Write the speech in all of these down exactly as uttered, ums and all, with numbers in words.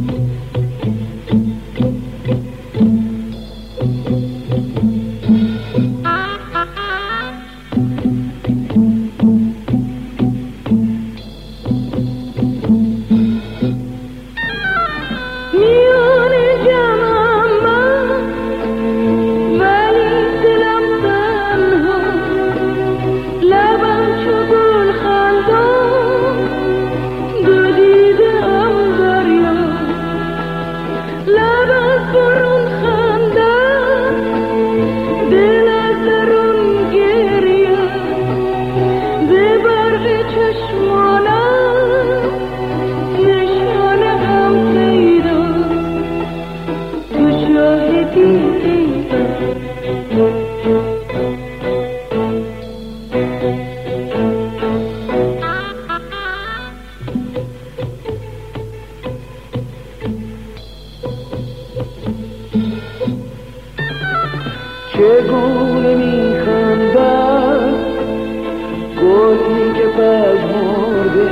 چگونه میخندد گلی که پژمرده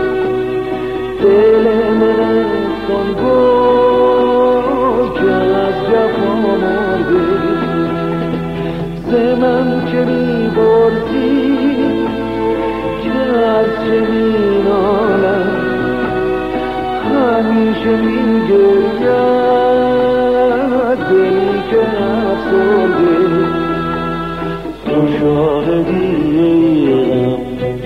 دل من است آن گل که از جفا مرده ز من که میپرسی که از چه مینالم همیشه میگوید دلی که افسرده تو شاهدی غم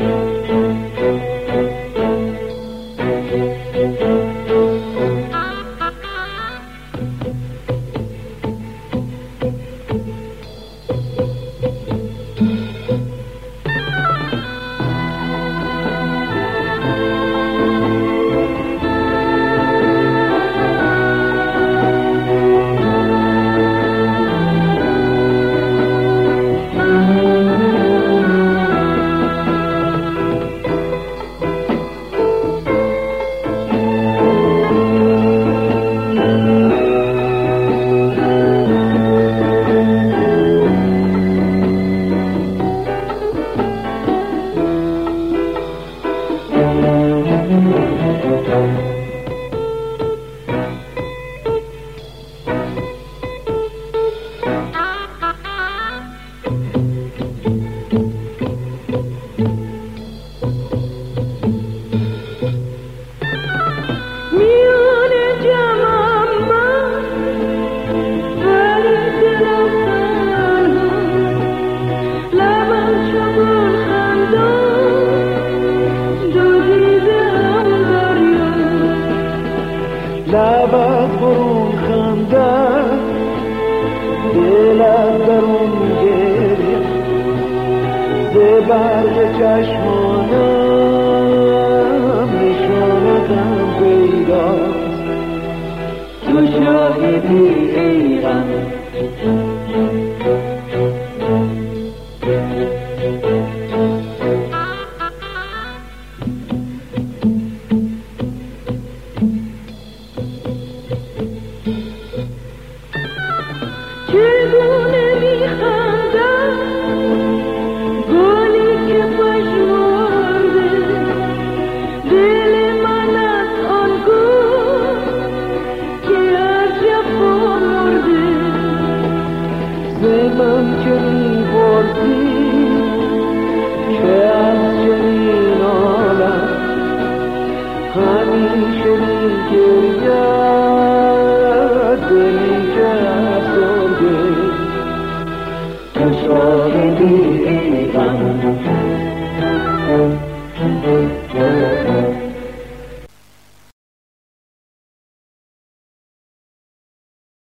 لبت برون خندد دلت درون گریه ز برگ چشمانم نشانتم پیداست تو شاهدی ای غم چگونه میخندد گلی که پژمرده دل من از آن گل که از جفا مرده ز من که میپرسی